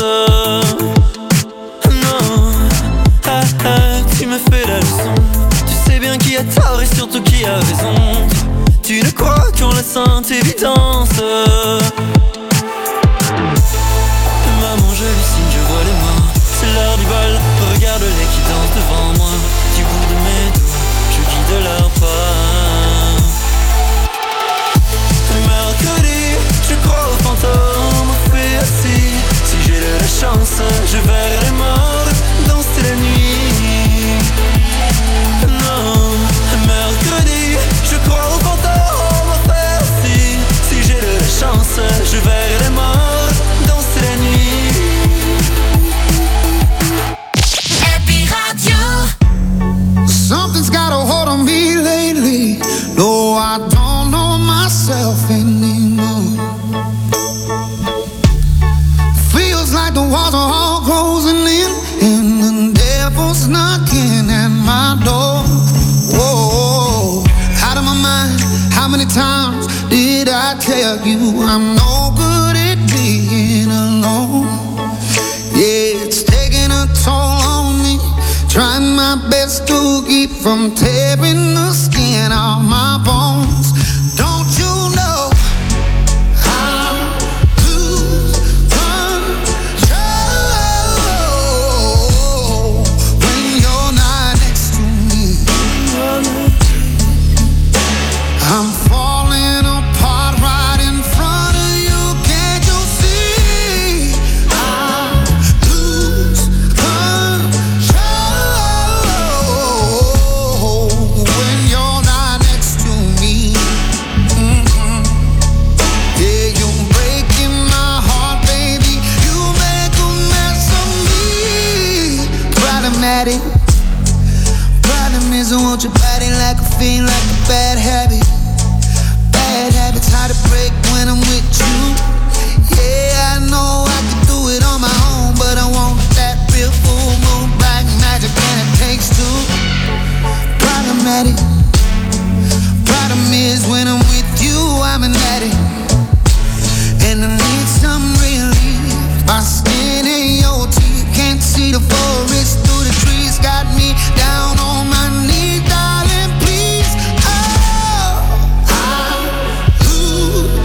Non, ah, ah, tu me fais la leçon. Tu sais bien qui a tort et surtout qui a raison. Tu ne crois qu'en la sainte évidence. Maman j'hallucine, je vois les morts. C'est l'heure du bal, regarde-les qui dansent devant moi. Du bout de mes doigts, je guide leur pas. Mercredi, je crois aux fantômes, au fait assis. Si j'ai de la chance, je verrai les morts danser la nuit. Non, mercredi, je crois aux fantômes, au fait assis. Si j'ai de la chance, je verrai les morts danser la nuit. Happy Radio. Something's got a hold on me lately. No, I don't know myself anymore. Feels like the walls are all closing in, and the devil's knocking at my door. Whoa, out of my mind. How many times did I tell you I'm no good at being alone? Yeah, it's taking a toll on me. Trying my best to keep from tearing the skin off my bones. Don't you know I lose control when you're not next to me? I'm falling apart right in front of you. Can't you see? I lose control when you're not next to me. Mm-hmm. Yeah, you're breaking my heart, baby. You make a mess of me. Problematic. Problem is I want your body like a fiend, like a bad habit. Bad habits hard to break when I'm with you. Yeah, I know I can do it on my own, but I want that real full moon black magic, and it takes two. Problematic. Problem is when I'm with you, I'm an addict, and I need some relief. My skin and your teeth can't see the forest through the trees. Got me down on my knees, darling, please. Oh, I lose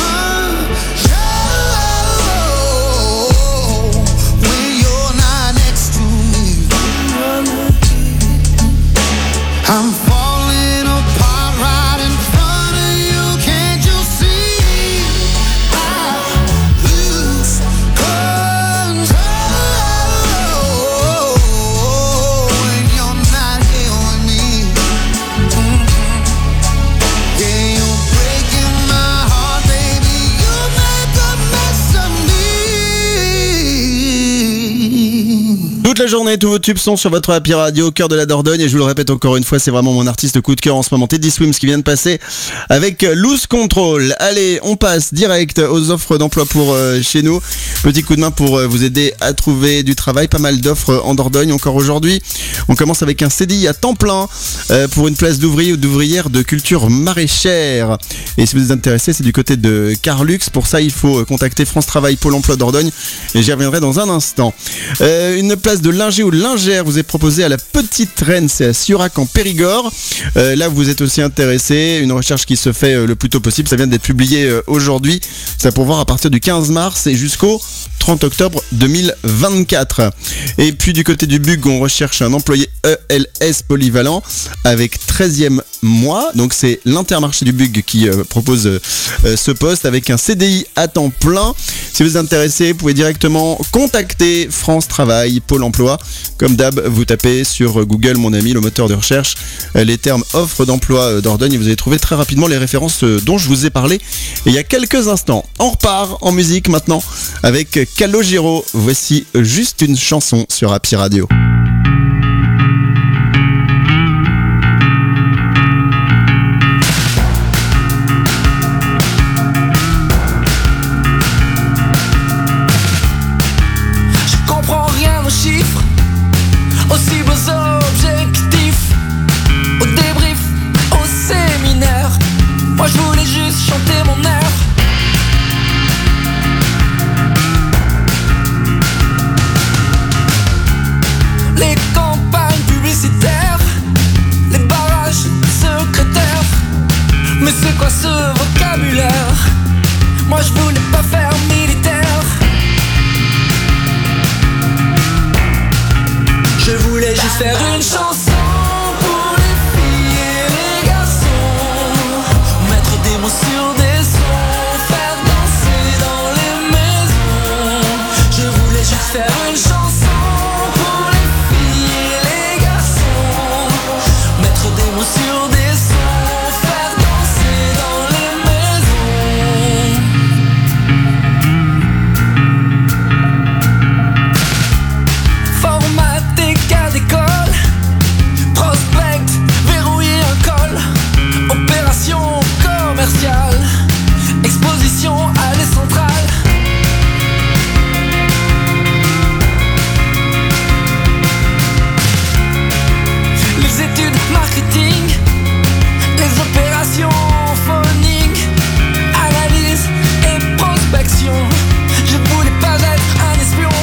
control when you're not next to me. I'm falling apart right in front of you. Can't you see? I lose control when you're not here with me. Mhm. Yeah, you're breaking my heart, baby. You make a mess of me. Toute la journée, tous vos tubes sont sur votre Happy Radio, au cœur de la Dordogne. Et je vous le répète encore une fois, c'est vraiment mon artiste coup de cœur en ce moment, Teddy Swims, qui vient de passer avec Lose Control. Allez, on passe direct aux offres d'emploi pour euh, chez nous. Petit coup de main pour euh, vous aider à trouver du travail. Pas mal d'offres en Dordogne encore aujourd'hui. On commence avec un C D I à temps plein euh, pour une place d'ouvrier ou d'ouvrière de culture maraîchère. Et si vous êtes intéressé, c'est du côté de Carlux. Pour ça, il faut contacter France Travail Pôle Emploi Dordogne. Et j'y reviendrai dans un instant. Euh, une place de linger ou lingère vous est proposé à la Petite Reine, c'est à Siorac en Périgord. Euh, là, vous êtes aussi intéressé. Une recherche qui se fait euh, le plus tôt possible. Ça vient d'être publié euh, aujourd'hui. Ça pour voir à partir du quinze mars et jusqu'au trente octobre deux mille vingt-quatre. Et puis du côté du Bug, on recherche un employé E L S polyvalent avec treizième mois. Donc c'est l'Intermarché du Bug qui euh, propose euh, ce poste avec un C D I à temps plein. Si vous êtes intéressé, vous pouvez directement contacter France Travail, Pôle Emploi. Comme d'hab, vous tapez sur Google, mon ami, le moteur de recherche, euh, les termes offre d'emploi euh, Dordogne et vous allez trouver très rapidement les références euh, dont je vous ai parlé il y a quelques instants. On repart en musique maintenant avec Calogero. Voici juste une chanson sur Happy Radio. Je comprends rien aux chiffres, aussi beaux objectifs, au débrief, au séminaire. Moi je voulais juste chanter mon air. Les campagnes publicitaires, les barrages secrétaires. Mais c'est quoi ce vocabulaire? Moi je voulais pas faire militaire. Je voulais juste faire une chanson pour les filles et les garçons, mettre des mots sur des sons, faire danser dans les maisons. Je voulais juste faire une chanson pour les filles et les garçons, mettre des mots sur des sons, faire danser dans les maisons. Formater cas d'école, prospect, verrouiller un col, opération commerciale, exposition allée centrale. Les études marketing, les opérations phoning, analyse et prospection. Je voulais pas être un espion.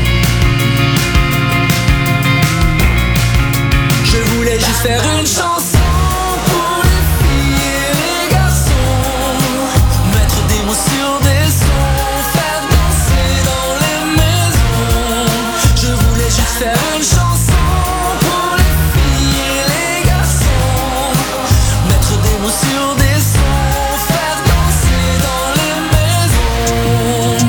Je voulais juste faire une chanson pour les filles et les garçons, mettre des mots sur des sons, faire danser dans les maisons. Je voulais juste faire une chanson pour les filles et les garçons, mettre des mots sur des sons, faire danser dans les maisons.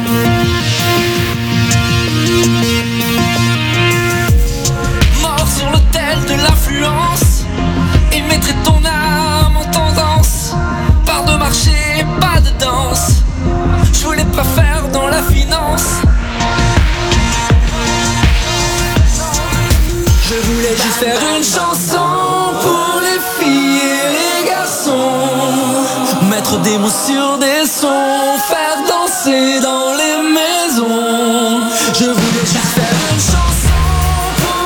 Mort sur l'autel de l'influence, et mettrait ton âme en tendance. Part de marché, pas de danse. Je voulais pas faire dans la finance. Je voulais juste faire une chanson pour les filles et les garçons, mettre des mots sur des sons, faire danser dans les maisons. Je voulais juste